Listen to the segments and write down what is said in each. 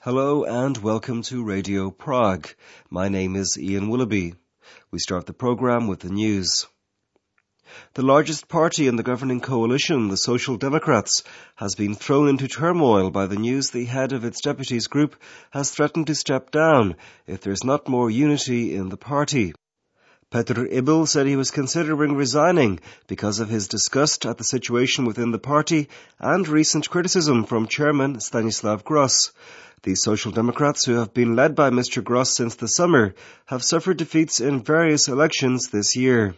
Hello and welcome to Radio Prague. My name is Ian Willoughby. We start the programme with the news. The largest party in the governing coalition, the Social Democrats, has been thrown into turmoil by the news the head of its deputies group has threatened to step down if there's not more unity in the party. Petr Ibl said he was considering resigning because of his disgust at the situation within the party and recent criticism from chairman Stanislav Gross. The Social Democrats, who have been led by Mr. Gross since the summer, have suffered defeats in various elections this year.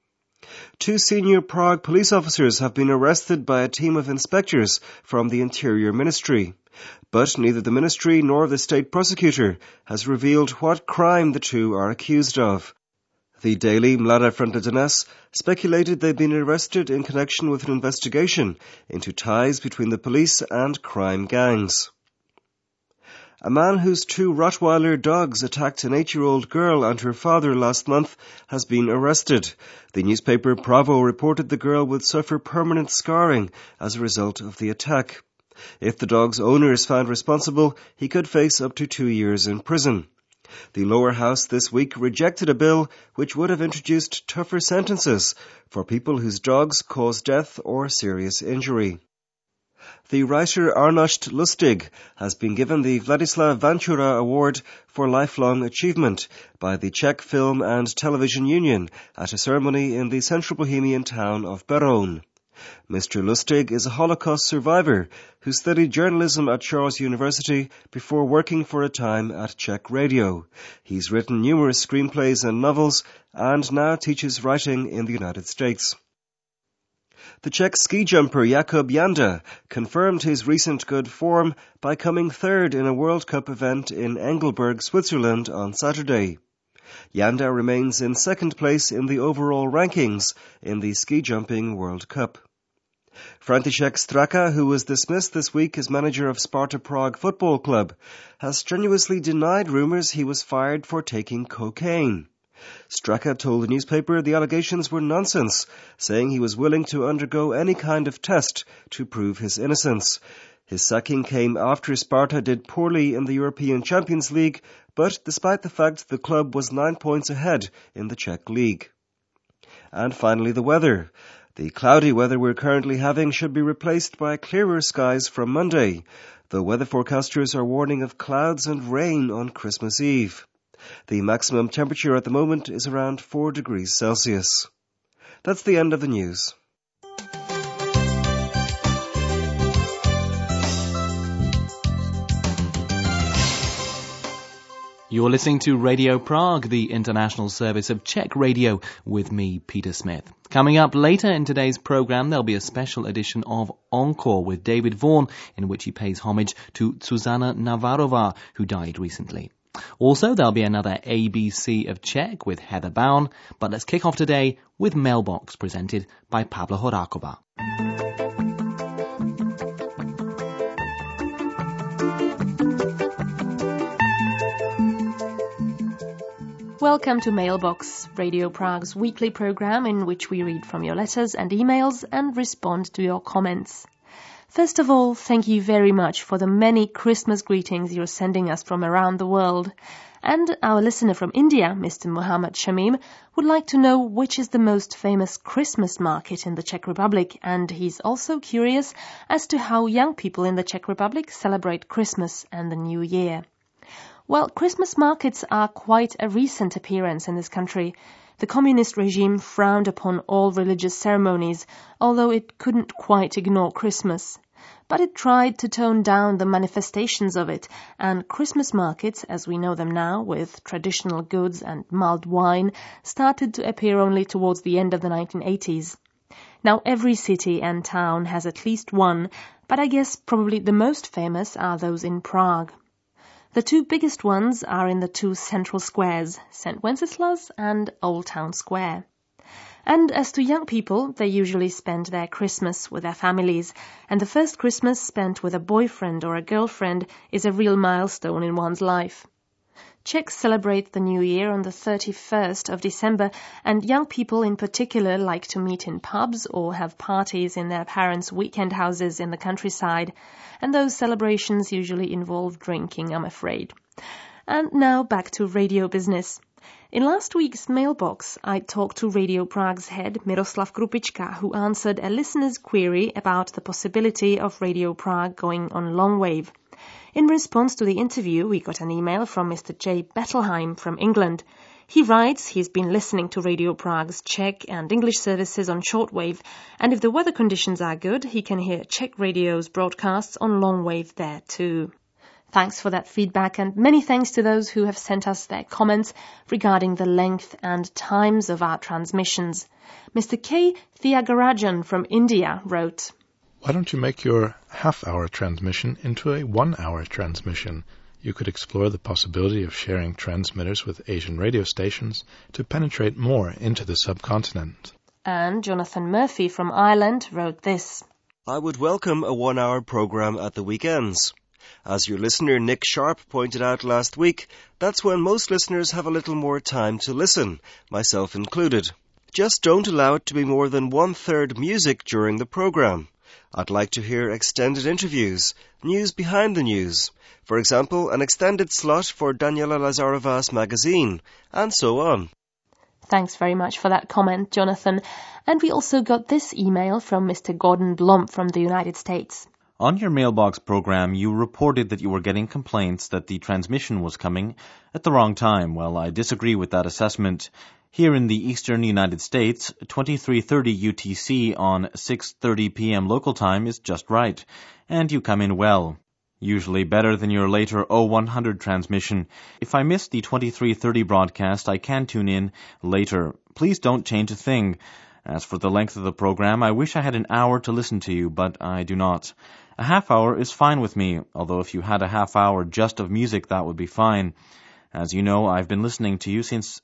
2 senior Prague police officers have been arrested by a team of inspectors from the Interior Ministry. But neither the ministry nor the state prosecutor has revealed what crime the two are accused of. The daily Mlada Franta Dnes speculated they'd been arrested in connection with an investigation into ties between the police and crime gangs. A man whose 2 Rottweiler dogs attacked an 8-year-old girl and her father last month has been arrested. The newspaper Bravo reported the girl would suffer permanent scarring as a result of the attack. If the dog's owner is found responsible, he could face up to 2 years in prison. The lower house this week rejected a bill which would have introduced tougher sentences for people whose dogs cause death or serious injury. The writer Arnošt Lustig has been given the Vladislav Vančura Award for Lifelong Achievement by the Czech Film and Television Union at a ceremony in the central Bohemian town of Beroun. Mr. Lustig is a Holocaust survivor who studied journalism at Charles University before working for a time at Czech Radio. He's written numerous screenplays and novels and now teaches writing in the United States. The Czech ski jumper Jakub Janda confirmed his recent good form by coming third in a World Cup event in Engelberg, Switzerland on Saturday. Janda remains in second place in the overall rankings in the ski jumping World Cup. František Straka, who was dismissed this week as manager of Sparta Prague Football Club, has strenuously denied rumours he was fired for taking cocaine. Straka told the newspaper the allegations were nonsense, saying he was willing to undergo any kind of test to prove his innocence. His sacking came after Sparta did poorly in the European Champions League, but despite the fact the club was 9 points ahead in the Czech league. And finally, the weather. The cloudy weather we're currently having should be replaced by clearer skies from Monday. The weather forecasters are warning of clouds and rain on Christmas Eve. The maximum temperature at the moment is around 4 degrees Celsius. That's the end of the news. You're listening to Radio Prague, the international service of Czech radio, with me, Peter Smith. Coming up later in today's programme, there'll be a special edition of Encore with David Vaughan, in which he pays homage to Zuzana Navarová, who died recently. Also, there'll be another ABC of Czech with Heather Bown, but let's kick off today with Mailbox, presented by Pavla Horáková. Welcome to Mailbox, Radio Prague's weekly program in which we read from your letters and emails and respond to your comments. First of all, thank you very much for the many Christmas greetings you're sending us from around the world. And our listener from India, Mr. Muhammad Shamim, would like to know which is the most famous Christmas market in the Czech Republic, and he's also curious as to how young people in the Czech Republic celebrate Christmas and the New Year. Well, Christmas markets are quite a recent appearance in this country. The communist regime frowned upon all religious ceremonies, although it couldn't quite ignore Christmas. But it tried to tone down the manifestations of it, and Christmas markets, as we know them now, with traditional goods and mulled wine, started to appear only towards the end of the 1980s. Now every city and town has at least one, but I guess probably the most famous are those in Prague. The 2 biggest ones are in the 2 central squares, St. Wenceslas and Old Town Square. And as to young people, they usually spend their Christmas with their families, and the first Christmas spent with a boyfriend or a girlfriend is a real milestone in one's life. Czechs celebrate the New Year on the 31st of December, and young people in particular like to meet in pubs or have parties in their parents' weekend houses in the countryside. And those celebrations usually involve drinking, I'm afraid. And now back to radio business. In last week's mailbox, I talked to Radio Prague's head, Miroslav Krupička, who answered a listener's query about the possibility of Radio Prague going on longwave. In response to the interview, we got an email from Mr. J. Bettelheim from England. He writes he's been listening to Radio Prague's Czech and English services on shortwave, and if the weather conditions are good, he can hear Czech radio's broadcasts on longwave there too. Thanks for that feedback, and many thanks to those who have sent us their comments regarding the length and times of our transmissions. Mr. K. Thiagarajan from India wrote, "Why don't you make your half-hour transmission into a 1-hour transmission? You could explore the possibility of sharing transmitters with Asian radio stations to penetrate more into the subcontinent." And Jonathan Murphy from Ireland wrote this. I would welcome a 1-hour program at the weekends. As your listener Nick Sharp pointed out last week, that's when most listeners have a little more time to listen, myself included. Just don't allow it to be more than 1/3 music during the program. I'd like to hear extended interviews, news behind the news, for example, an extended slot for Daniela Lazarova's magazine, and so on. Thanks very much for that comment, Jonathan. And we also got this email from Mr. Gordon Blom from the United States. On your mailbox program, you reported that you were getting complaints that the transmission was coming at the wrong time. Well, I disagree with that assessment. Here in the eastern United States, 23:30 UTC on 6:30 p.m. local time is just right, and you come in well. Usually better than your later 0100 transmission. If I miss the 23:30 broadcast, I can tune in later. Please don't change a thing. As for the length of the program, I wish I had an hour to listen to you, but I do not. A half hour is fine with me, although if you had a half hour just of music, that would be fine. As you know, I've been listening to you since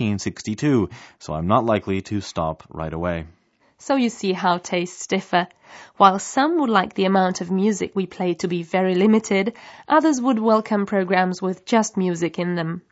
1962, so I'm not likely to stop right away. So you see how tastes differ. While some would like the amount of music we play to be very limited, others would welcome programs with just music in them.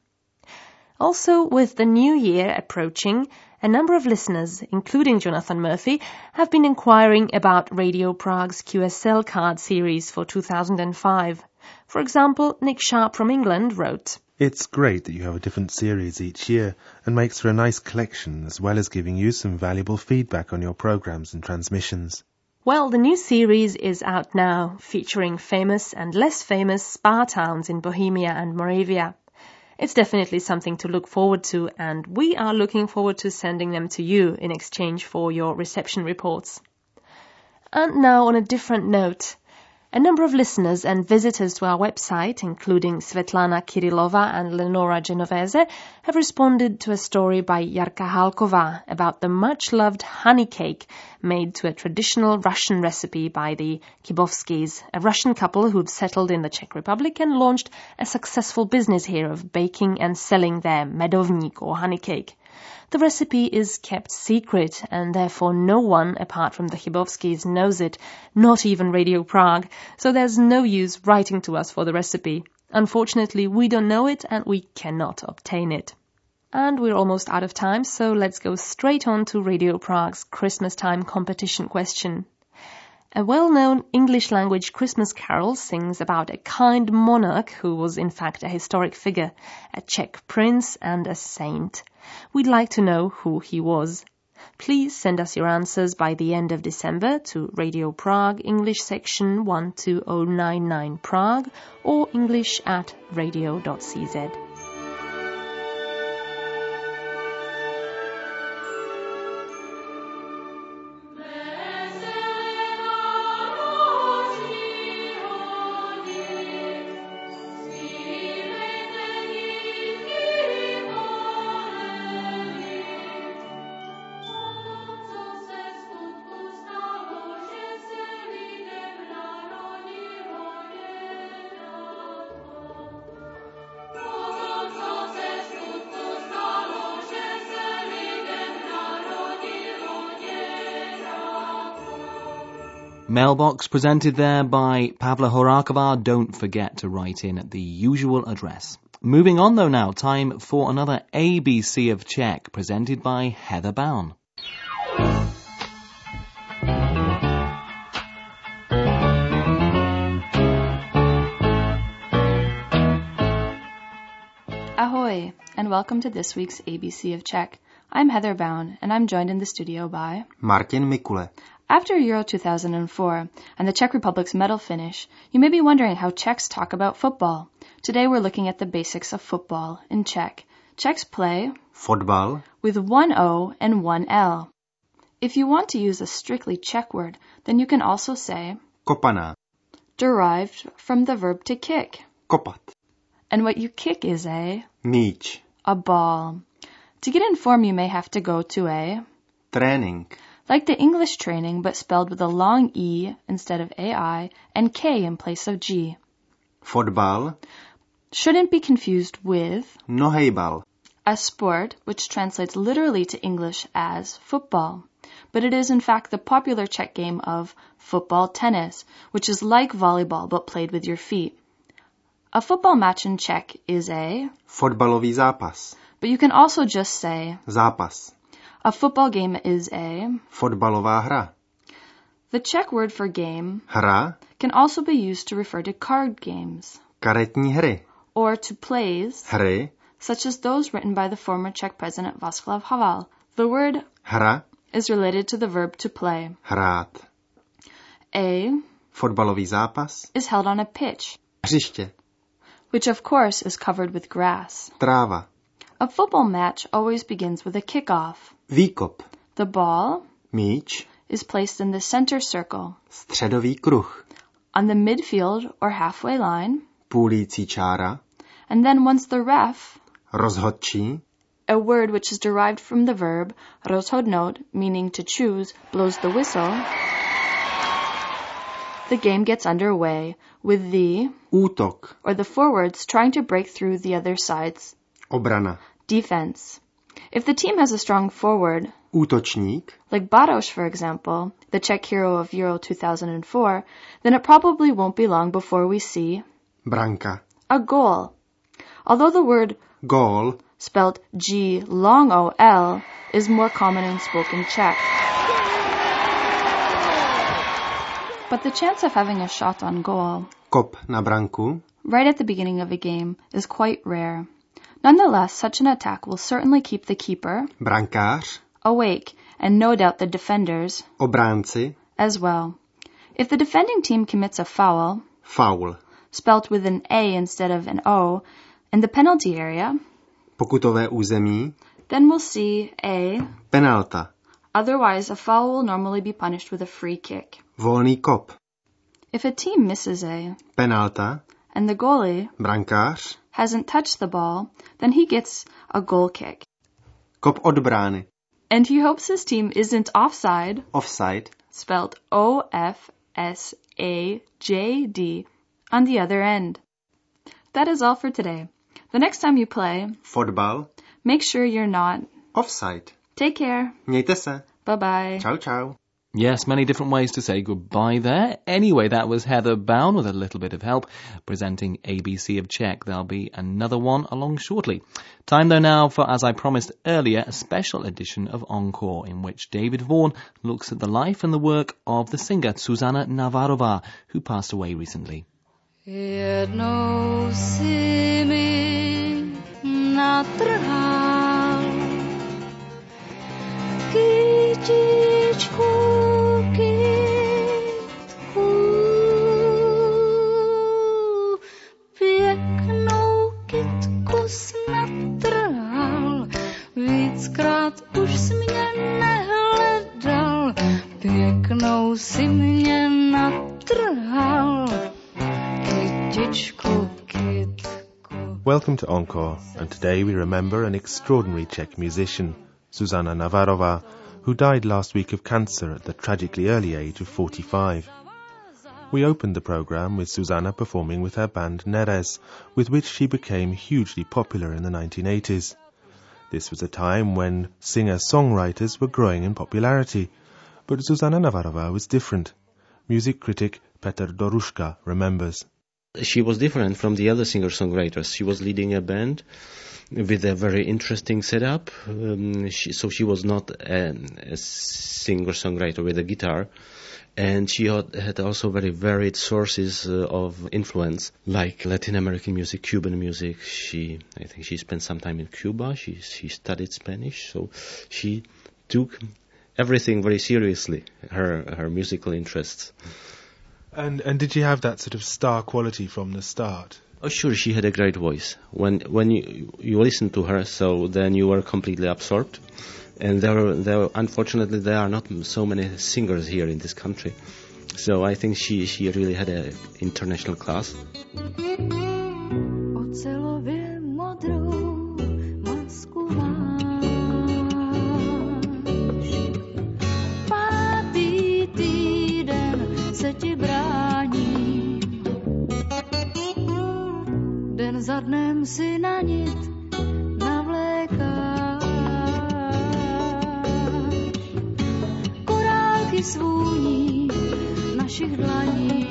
Also, with the new year approaching, a number of listeners, including Jonathan Murphy, have been inquiring about Radio Prague's QSL card series for 2005. For example, Nick Sharp from England wrote, "It's great that you have a different series each year and makes for a nice collection as well as giving you some valuable feedback on your programs and transmissions." Well, the new series is out now, featuring famous and less famous spa towns in Bohemia and Moravia. It's definitely something to look forward to, and we are looking forward to sending them to you in exchange for your reception reports. And now on a different note, a number of listeners and visitors to our website, including Svetlana Kirilova and Lenora Genovese, have responded to a story by Jarka Halkova about the much-loved honey cake made to a traditional Russian recipe by the Kibovskis, a Russian couple who've settled in the Czech Republic and launched a successful business here of baking and selling their medovník or honey cake. The recipe is kept secret, and therefore no one apart from the Chybovskis knows it, not even Radio Prague, so there's no use writing to us for the recipe. Unfortunately, we don't know it and we cannot obtain it. And we're almost out of time, so let's go straight on to Radio Prague's Christmas time competition question. A well-known English-language Christmas carol sings about a kind monarch who was in fact a historic figure, a Czech prince and a saint. We'd like to know who he was. Please send us your answers by the end of December to Radio Prague, English section 12099 Prague, or english@radio.cz. Mailbox presented there by Pavla Horakova. Don't forget to write in at the usual address. Moving on though now, time for another ABC of Czech presented by Heather Bown. Ahoy, and welcome to this week's ABC of Czech. I'm Heather Bown, and I'm joined in the studio by Martin Mikule. After Euro 2004 and the Czech Republic's medal finish, you may be wondering how Czechs talk about football. Today we're looking at the basics of football in Czech. Czechs play Fotbal with one O and one L. If you want to use a strictly Czech word, then you can also say kopaná, derived from the verb to kick. kopat, And what you kick is a míč, ball. To get in form, you may have to go to a trénink, like the English training, but spelled with a long E instead of AI and K in place of G. fotbal, Shouldn't be confused with nohejbal, a sport which translates literally to English as football. But it is in fact the popular Czech game of football tennis, which is like volleyball but played with your feet. A football match in Czech is a fotbalový zápas, but you can also just say zápas, a football game is a fotbalová hra, The Czech word for game hra, can also be used to refer to card games karetní hry, or to plays hry, such as those written by the former Czech president Václav Havel. The word hra, is related to the verb to play. hrát, A fotbalový zápas, is held on a pitch, hřiště, which of course is covered with grass. tráva, A football match always begins with a kickoff. výkop, The ball míč, is placed in the center circle, středový kruh, on the midfield or halfway line, půlící čára, and then once the ref, rozhodčí, a word which is derived from the verb rozhodnout, meaning to choose, blows the whistle, the game gets underway with the útok, or the forwards trying to break through the other side's obrana, defense. If the team has a strong forward, útočník, like Baroš, for example, the Czech hero of Euro 2004, then it probably won't be long before we see branka, a goal. Although the word gól, spelled G long O-L is more common in spoken Czech. But the chance of having a shot on goal kop na branku, right at the beginning of a game is quite rare. Nonetheless, such an attack will certainly keep the keeper brankář, awake and no doubt the defenders obránci, as well. If the defending team commits a foul, faul, spelt with an A instead of an O, in the penalty area, pokutové území, then we'll see a penalta, otherwise a foul will normally be punished with a free kick. volný kop, If a team misses a penalta, and the goalie brankář, hasn't touched the ball, then he gets a goal kick. kop od brány, And he hopes his team isn't offside, offside, spelled O-F-S-A-J-D, on the other end. That is all for today. The next time you play, fotbal, make sure you're not. offside. Take care. Mějte se. Bye-bye. Čau, čau. Yes, many different ways to say goodbye there. Anyway, that was Heather Bown with a little bit of help presenting ABC of Czech. There'll be another one along shortly. Time though now for, as I promised earlier, a special edition of Encore in which David Vaughan looks at the life and the work of the singer Zuzana Navarrová, who passed away recently. Jednou si mi natrhal kytičku, kytku, pěknou kytku snatrhal, víckrát už jsi mě nehledal, pěknou si mě natrhal. Welcome to Encore, and today we remember an extraordinary Czech musician, Zuzana Navarrová, who died last week of cancer at the tragically early age of 45. We opened the programme with Zuzana performing with her band Nerez, with which she became hugely popular in the 1980s. This was a time when singer-songwriters were growing in popularity, but Zuzana Navarrová was different. Music critic Petr Doruška remembers. She was different from the other singer-songwriters. She was leading a band with a very interesting setup. She was not a singer-songwriter with a guitar. And she had also very varied sources of influence, like Latin American music, Cuban music. I think she spent some time in Cuba. She studied Spanish, so she took everything very seriously, her musical interests. And did she have that sort of star quality from the start? Oh, sure, she had a great voice. When you listen to her, so then you were completely absorbed. And unfortunately, there are not so many singers here in this country. So I think she really had an international class. Ocelově modrou masku máš. Pátý týden se ti bráním. Den za dnem si na nit navlékáš. Svůní našich dlaní.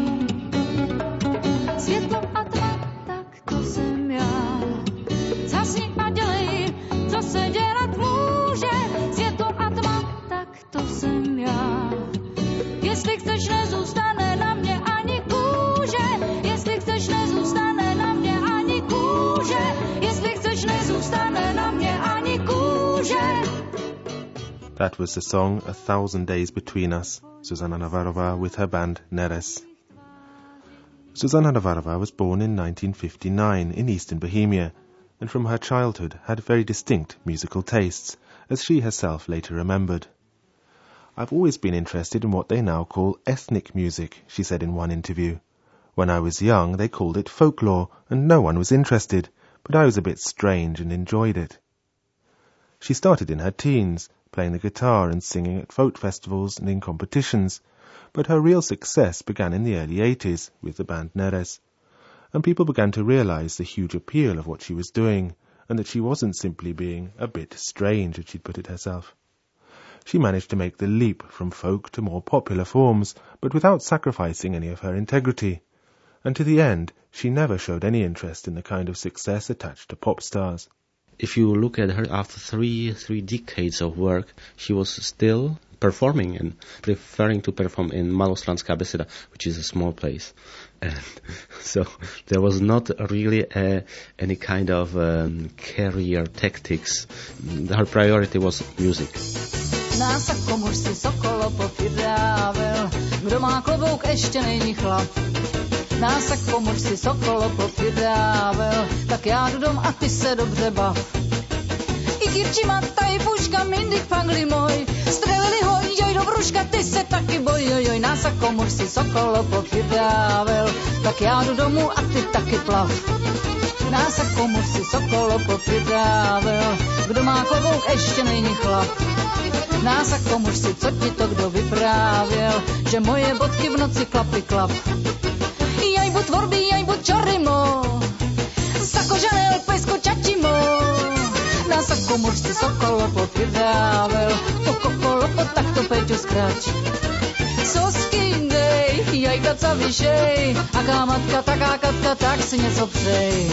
Světlo a tma, tak to jsem já. Zhasni a dělej, co se dělat může. Světlo a tma, tak to jsem já. Jestli chceš, nezůstane na mě ani kůže. Jestli chceš, nezůstane na mě ani kůže. Jestli chceš, nezůstane na mě ani kůže. That was the song A Thousand Days Between Us, Zuzana Navarrova with her band Neres. Zuzana Navarrova was born in 1959 in eastern Bohemia, and from her childhood had very distinct musical tastes, as she herself later remembered. "I've always been interested in what they now call ethnic music," she said in one interview. "When I was young, they called it folklore, and no one was interested, but I was a bit strange and enjoyed it." She started in her teens, playing the guitar and singing at folk festivals and in competitions, but her real success began in the early 80s with the band Neres, and people began to realize the huge appeal of what she was doing, and that she wasn't simply being a bit strange, as she'd put it herself. She managed to make the leap from folk to more popular forms, but without sacrificing any of her integrity, and to the end she never showed any interest in the kind of success attached to pop stars. If you look at her after three decades of work, she was still performing and preferring to perform in Malostranská Beseda, which is a small place. And so there was not really any kind of career tactics. Her priority was music. Násako muž si sokolo popydával, kdo má klobouk, ještě není chlap. Násako muž si sokolo popydával, tak já jdu dom a ty se dobře bav. I kirči mataj puška, mindik pangli moj, strelili ho, joj do bruška, ty se taky boj, joj, násako muž si sokolo popydával, tak já jdu domů a ty taky plav. Násako muž si sokolo popydával, kdo má klobouk, ještě není chlap. Násako muž si, co ti to kdo vyprávěl, že moje bodky v noci klapy klap. Jajbu tvorby, jajbu čorimo, sako žanel, pejsko čačimo. Násako muž si sokolo popydával, pokokolopo, tak to Peťo skrač. Soskindej, jajka ca vyšej, aká matka, taká katka, tak si něco přej.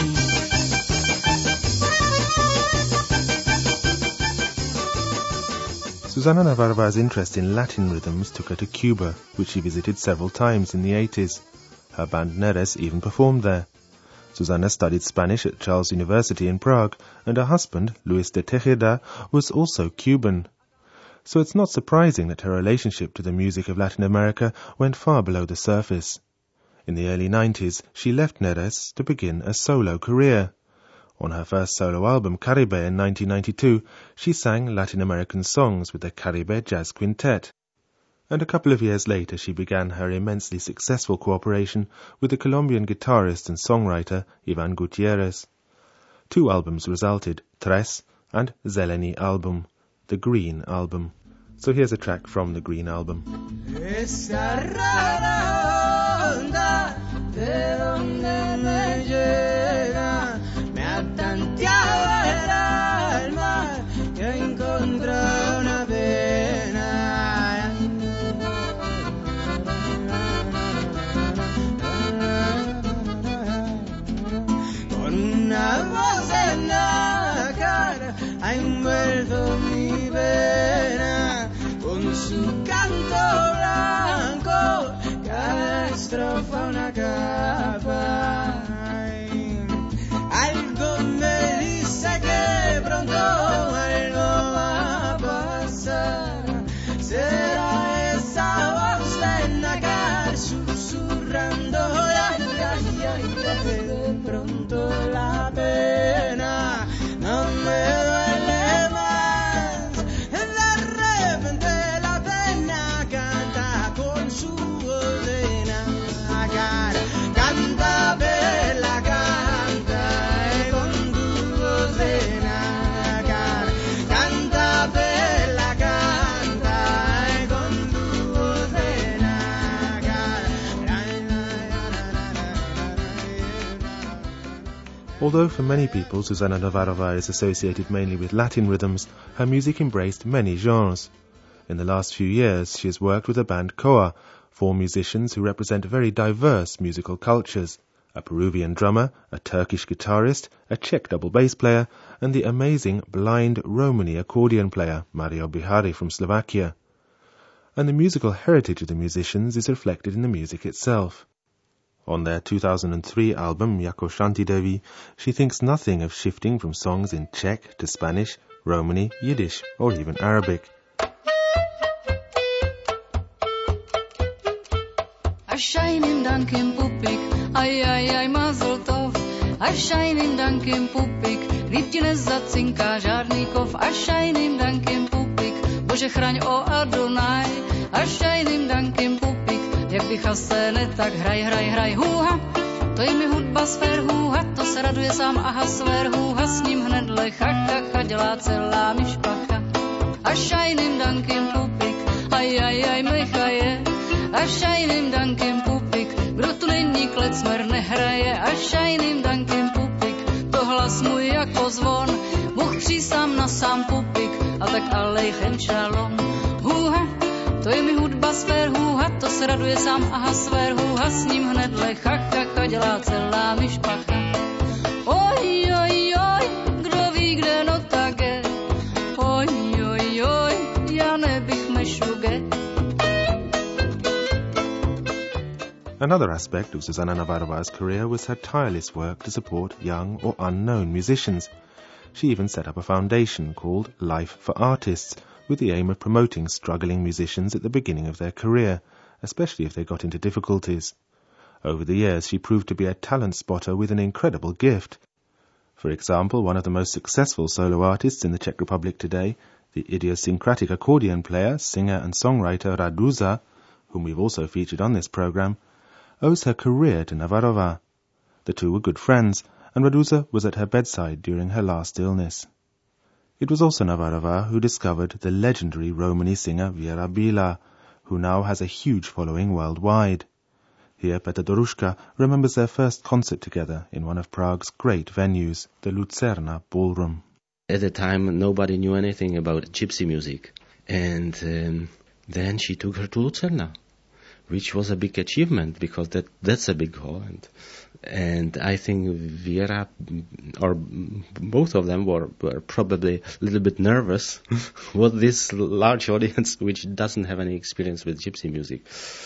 Zuzana Navarrova's interest in Latin rhythms took her to Cuba, which she visited several times in the 80s. Her band Neres even performed there. Zuzana studied Spanish at Charles University in Prague, and her husband, Luis de Tejeda, was also Cuban. So it's not surprising that her relationship to the music of Latin America went far below the surface. In the early 90s, she left Neres to begin a solo career. On her first solo album, Caribe, in 1992, she sang Latin American songs with the Caribe Jazz Quintet. And a couple of years later, she began her immensely successful cooperation with the Colombian guitarist and songwriter Ivan Gutierrez. 2 albums resulted, Tres and Zelení album, the Green album. So here's a track from the Green album. su canto blanco, cada estrofa una capa. Algo me dice que pronto algo va a pasar. Será esa voz de Nagar susurrando, de pronto la pena no me duele más. De repente la pena canta con su voz de Nagar. Canta, bella, canta con tu voz de Nagar. Canta, bella, canta con tu voz de Nagar. Although for many people Zuzana Navarrova is associated mainly with Latin rhythms, her music embraced many genres. In the last few years, she has worked with the band Coa, 4 musicians who represent very diverse musical cultures: a Peruvian drummer, a Turkish guitarist, a Czech double bass player, and the amazing blind Romani accordion player Mario Bihari from Slovakia. And the musical heritage of the musicians is reflected in the music itself. On their 2003 album Jako Shanti Devi, she thinks nothing of shifting from songs in Czech to Spanish, Romani, Yiddish, or even Arabic. A shining dankim pupik, aj mazel tov. A shining dankim pupik, líp ti nezacinká žádný kov. A shining dankim pupik, Bože chraň o Adonaj. A shining dankim pupik, jak bych se ne tak hraj, hůha. To je mi hudba sfér, hůha, to se raduje sám, aha, sfér, hůha, s ním hned lecha, dělá celá myšpacha. A shining dankim pupik, aj mlecha je. A shining dankim pupik, kdo tu není klecmer nehraje. A shining dankim pupik, to hlas můj jako zvon. Bůh přísám na sám pupik, a tak alejchem šalom. Hůha, to je mi hudba sfér, hůha, to se raduje sám, aha, sfér, hůha, s ním hned lecha, dělá celá myšpacha. Oj, kdo ví, kde no tak je. Oj, já nebych mešuge. Another aspect of Zuzana Navarrova's career was her tireless work to support young or unknown musicians. She even set up a foundation called Life for Artists, with the aim of promoting struggling musicians at the beginning of their career, especially if they got into difficulties. Over the years, she proved to be a talent spotter with an incredible gift. For example, one of the most successful solo artists in the Czech Republic today, the idiosyncratic accordion player, singer and songwriter Raduza, whom we've also featured on this program, owes her career to Navarrova. The two were good friends, and Raduza was at her bedside during her last illness. It was also Navarrova who discovered the legendary Romani singer Vera Bila, who now has a huge following worldwide. Here Petr Doruška remembers their first concert together in one of Prague's great venues, the Lucerna Ballroom. At the time, nobody knew anything about gypsy music. And then she took her to Lucerna, which was a big achievement, because that's a big hall. And I think Vera, or both of them, were probably a little bit nervous with this large audience, which doesn't have any experience with gypsy music,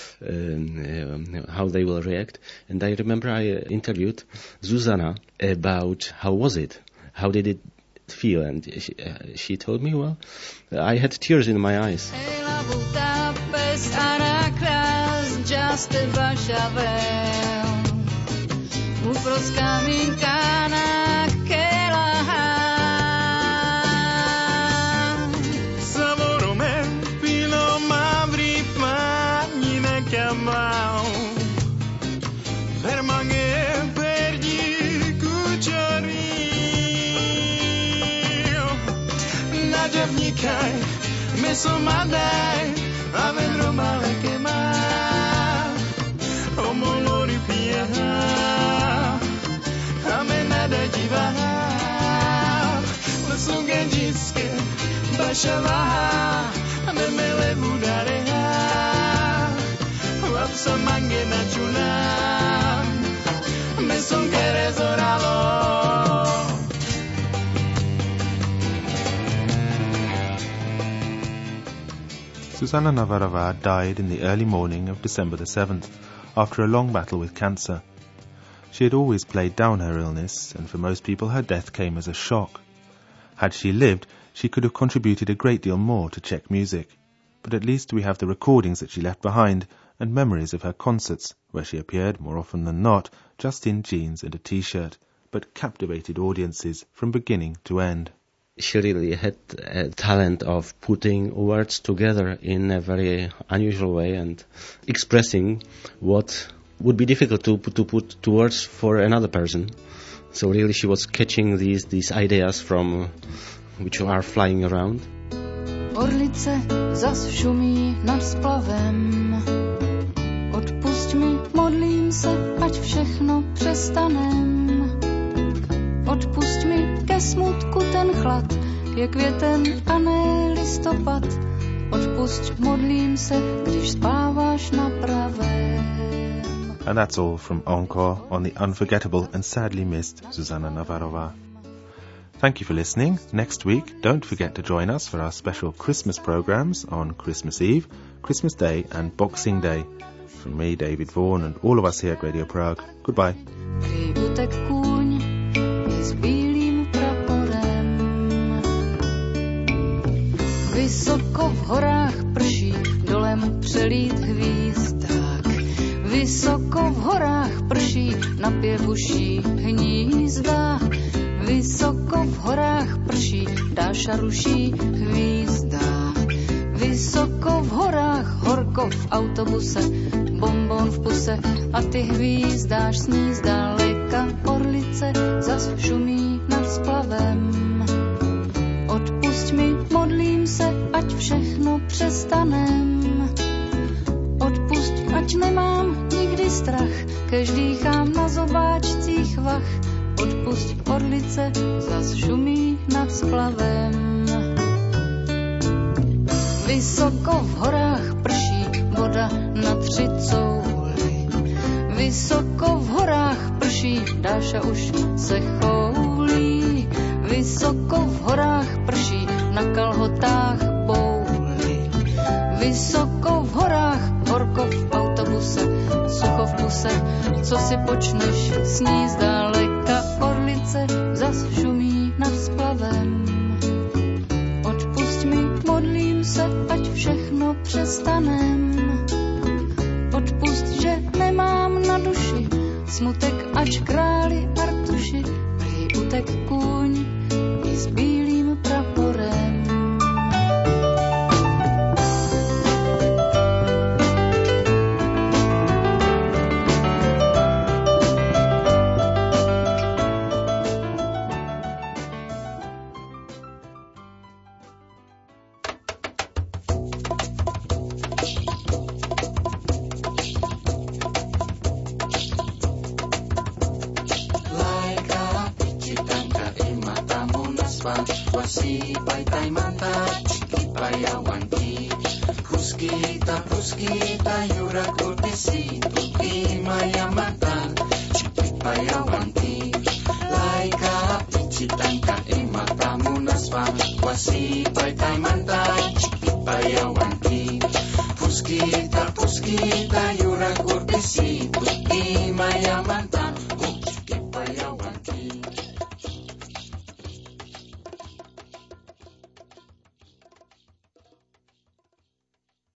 how they will react. And I remember I interviewed Zuzana about how was it, how did it feel, and she told me, well, I had tears in my eyes. Me somadai avendro male che ma omolori pia amenada jiva lasungenjiske bashava memele budare wapsa mange na chuna me songere zoralo. Zuzana Navarrova died in the early morning of December the 7th, after a long battle with cancer. She had always played down her illness, and for most people her death came as a shock. Had she lived, she could have contributed a great deal more to Czech music. But at least we have the recordings that she left behind, and memories of her concerts, where she appeared, more often than not, just in jeans and a t-shirt, but captivated audiences from beginning to end. She really had a talent of putting words together in a very unusual way and expressing what would be difficult to put to words for another person. So really she was catching these ideas from which are flying around. Orlice zas šumí nad splavem. Odpusť mi, modlím se, ať všechno přestanem. Odpusť mi ke smutku ten chlad, je květen a ne listopad. Odpusť, modlím se, když spáváš na pravém. And that's all from Encore on the unforgettable and sadly missed Zuzana Navarrova. Thank you for listening. Next week, don't forget to join us for our special Christmas programs on Christmas Eve, Christmas Day and Boxing Day. From me, David Vaughan, and all of us here at Radio Prague, goodbye. Utek kůň s bílým praporem. Vysoko v horách prší, dolem přelít hvízdák. Vysoko v horách prší, na pěvuší hnízda. Vysoko v horách prší, dáša ruší hvízda. Vysoko v horách horko v autobuse, bonbon v puse a ty hvízdáš sní zdaleka. Orlice zas šumí nad splavem. Odpusť mi, modlím se, ať všechno přestanem. Odpusť, ať nemám nikdy strach, kež dýchám na zobáčcích vach. Odpusť, orlice zas šumí nad splavem. Vysoko v horách prší, voda na 3 couly. Vysoko v horách prší, Dáša už se choulí. Vysoko v horách prší, na kalhotách bouly. Vysoko v horách, horko v autobuse, sucho v puse. Co si počneš, sní zdaleka. Orlice zas šumí nad splavem. Odpusť mi, modlím se, ať všechno přestanem. Odpusť, že nemám na duši smutek, ač králi Artuši. Prý utek kůň i s bílým praporem. Wasipaitai mata, chikipayawanki. Kuskita, yurakutisi, tuki maya mata, chikipayawanki. Laika, pichitanka, imatamu naswa. Wasipaitai mata, chikipayawanki.